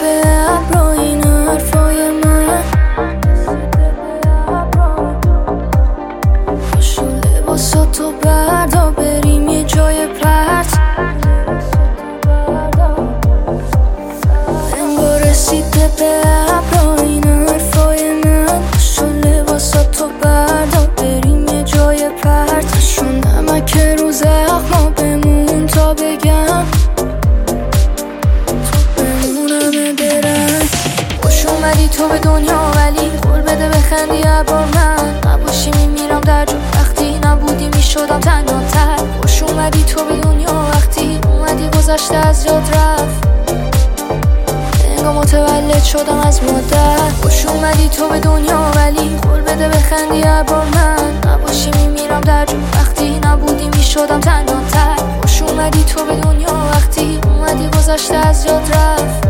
به ابرو این حرفای من، پاشو لباساتو بردار بریم یه جای پرت. انگار رسیده به ابرو این حرفای من، پاشو لباساتو بردار بریم یه جای پرت. شون نمک رو زخما بمون تا بگم اومدی تو به دنیا ولی قول بده بخندی ابر من نباشی میمیرم در جو. وقتی نبودی میشدم تنهاتر. خوش اومدی تو به دنیا وقتی اومدی گذشته از یاد رفت. انگار متولد شدم از مادر. خوش اومدی تو به دنیا ولی قول بده بخندی ابر من نباشی میمیرم در جو. وقتی نبودی میشدم تنهاتر. خوش اومدی تو به دنیا وقتی اومدی گذشته از یاد رفت.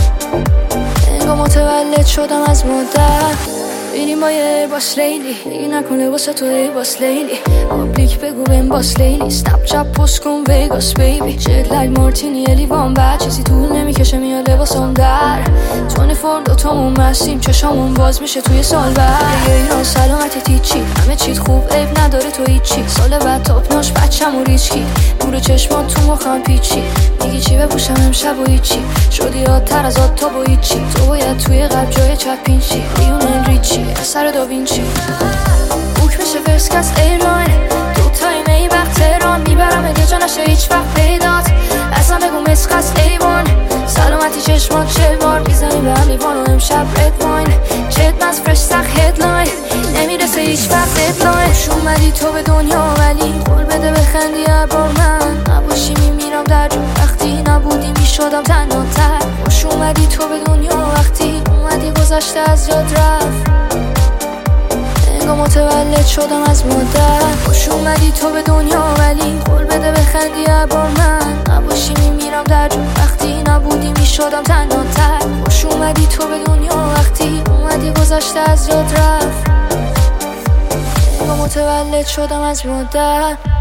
متولد شدم از مادر. بریم با یه باس لیلی، دیگه نکن لباسه تو ای باس لیلی. پابلیک بگو بهم باس لیلی، سنپ چپ پست کن ویگاس بیبی. جت لگ مارتینی لیوان بعد چیزی طول نمیکشه میاد لباسم در. 24 دوتامون مستیم چشامون باز میشه توی سال بعد. یه ایران سلامتی تیچی همه چیت خوب عیب نداره تو هیچی. سال بعد تاپناش بچم و ریچکی نور چشمان تو مخم پیچی. میگی چی بپوشم امشب و هیچی شدی یادتر از آد تا با هیچی. تو باید توی قلب جای چت پینچی لیونل ریچی اثر داوینچی. بوک میشه فرست کس ایرلاین دوتایی می وقت تهران. میبرم اگه جا نشه هیچ وقت پیدات اصلا بگو مسخص ایوان. سلامتی چشمات چه بار میزنی به هم لیوان و امشب رد واین. چت مز فرش سخت هدلاین نمیرسه هیچ وقت ددلاین. خوش اومدی تو به دنیا ولی قول بده بخندی ابر من نباشی میمیرم در جو. وقتی نبودی میشدم تنهاتر. خوش اومدی تو به دنیا وقتی اومدی گذشته از یاد رفت. انگار متولد شدم از مادر. خوش اومدی تو به دنیا ولی قول بده بخندی ابر من نباشی میمیرم در جو. وقتی نبودی میشدم تنهاتر. خوش اومدی تو به دنیا وقتی اومدی گذشته از یاد رفت. انگار متولد شدم از مادر.